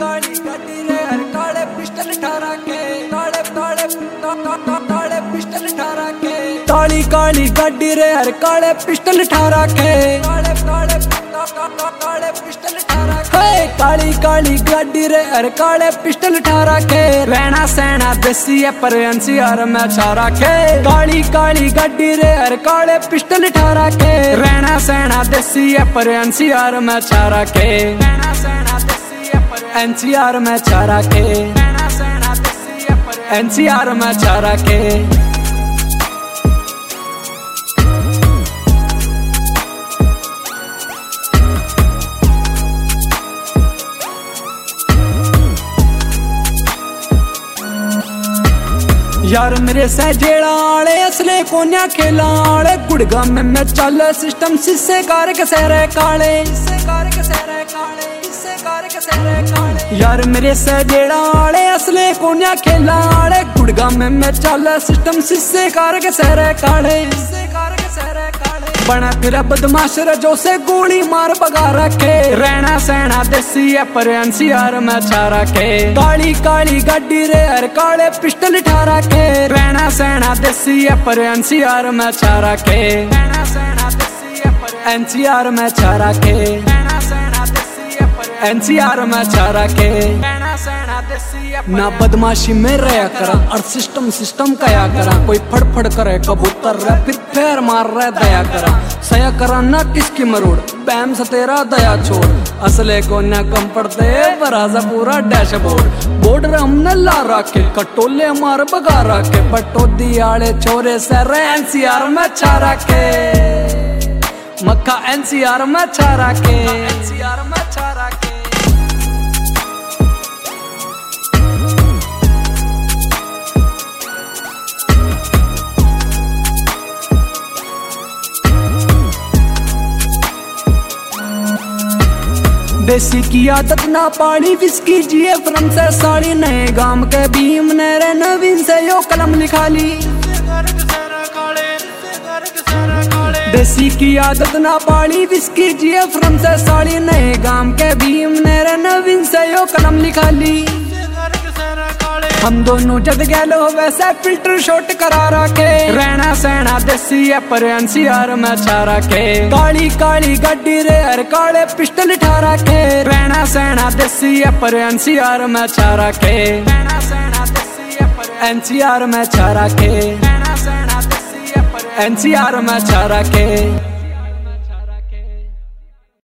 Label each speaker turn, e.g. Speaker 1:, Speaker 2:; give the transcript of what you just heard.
Speaker 1: काली गाड़ी रे हर काले पिस्टल ठारा के काले काले काले पिस्टल ठारा के काली काली गाड़ी रे हर काले पिस्टल ठारा के काले काले काले पिस्टल ठारा के काली काली गाड़ी रे हर काले पिस्टल ठारा के रहना सहना देसी है पर एनसीआर में छारा के काली काली गाड़ी रे हर काले पिस्टल ठारा के रहना सहना देसी है पर एनसीआर में छारा के रहना सहना देसी है पर एनसीआर में छारा के रहना सहना देसी है पर एनसीआर में छारा के यार मेरे सजेड़ा आले असले कोन्या खेला आले गुड़गा में मैं चल सिस्टम सिस्से कार के सहरे काले यार मेरे सजेड़ा आले असले कोन्या खेला आले गुड़गा में मैं चल सिस्टम सिस्से कार के सहरे काले बना फिर बदमाश रजो से गोली मार भगा रखे रहना सहना देसी है पर एनसीआर में छारा के काली काली गाड़ी रे हर काले पिस्टल ठारा के रहना सहना देसी है पर एनसीआर में छारा के रहना सहना देसी है पर एनसीआर में छारा के रहना सहना देसी है पर एनसीआर में छारा के रहना सहना देसी ना बदमाशी में रहा करा और सिस्टम सिस्टम कया करा कोई फड़फड़ करे कबूतर रहा फिर पैर मार रहा दया करा सया करा ना किसकी मरोड़ बैम से तेरा दया छोड़ असले को न कम पड़ते बराजा पूरा डैशबोर्ड बॉर्डर हमने ला रखे कटोले मार भगा रखे पटोदी आले छोरे से एनसीआर में छारा के मक्का एनसीआर में छारा के एनसीआर में छारा के देसी की आदत ना पानी विस्की जिए फ्रम से साड़ी नए गाम के भीम ने नवीन से यो कलम लिखा ली देसी की आदत ना पानी विस्की जिए फ्रम से साड़ी नए गाम के भीम ने नवीन से यो कलम लिखा ली हम दोनों जद गैलो वैसे फिल्टर शॉट करा रखे रहना सहना देसी है पर एनसीआर में छारा के काली काली गाड़ी रे हर काले पिस्टल ठारा के रहना सहना देसी है पर एनसीआर में छारा के रहना सहना देसी है पर एनसीआर में छारा के रहना सहना देसी है पर एनसीआर में छारा के